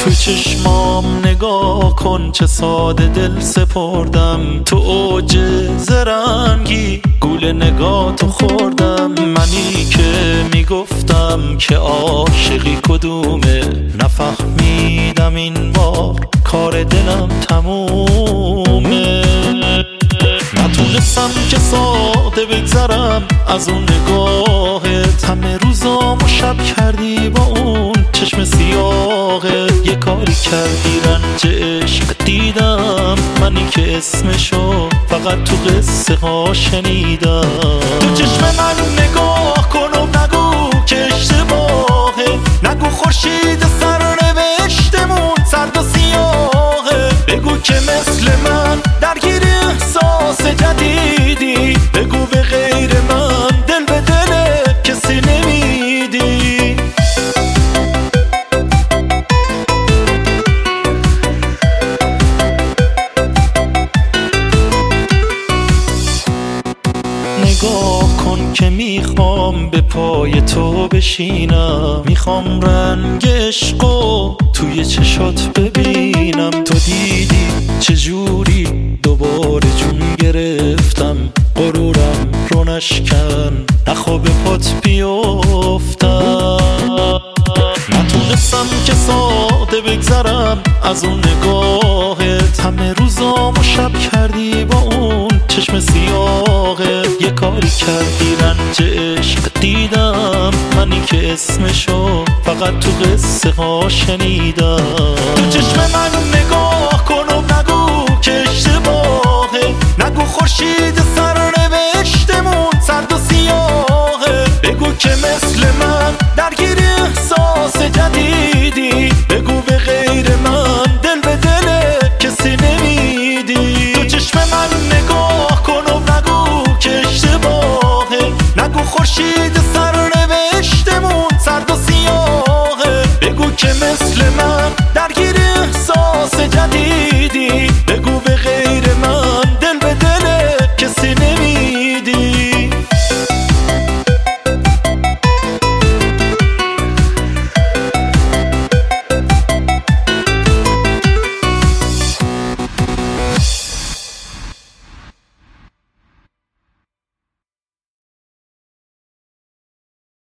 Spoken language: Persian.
تو چشمام نگاه کن چه ساده دل سپردم، تو اوج زرنگی گول نگاتو خوردم. منی که میگفتم که عاشقی کدومه، نفهمیدم این بار کار دلم تمومه. نتونستم که ساده بگذرم از اون نگاهت، همه روزام و شب کردی با اون چشم سیاهت. یه کاری کردی رنج عشق دیدم، منی که اسمشو فقط تو قصه ها شنیدم. تو چشم من نگاه کن و نگو که اشتباهه، نگو خورشید سرنوشتمون سرد و سیاهه. بگو که مثل من درگیر احساس جدیدی، بگو به غیر من دل به دل کسی نمیدی. نگاه کن که میخوام به پای تو بشینم، میخوام رنگ عشقو توی چشات ببینم. تو دیدی چجوری دوباره جون گرفتم، غرورم رو نشکن نخوا به پات بیفتم. نتونستم که ساده بگذرم از اون نگاهت، همه روزام و شب کردی با اون چشم سیاهت. یه کاری کردی رنج عشق دیدم، منی که اسمشو فقط تو قصه ها شنیدم. تو چشم من نگاه کن و نگو که اشتباهه، نگو خورشید سرنوشتمون سرد و سیاهه. بگو که مثل من درگیر احساس جدیدی،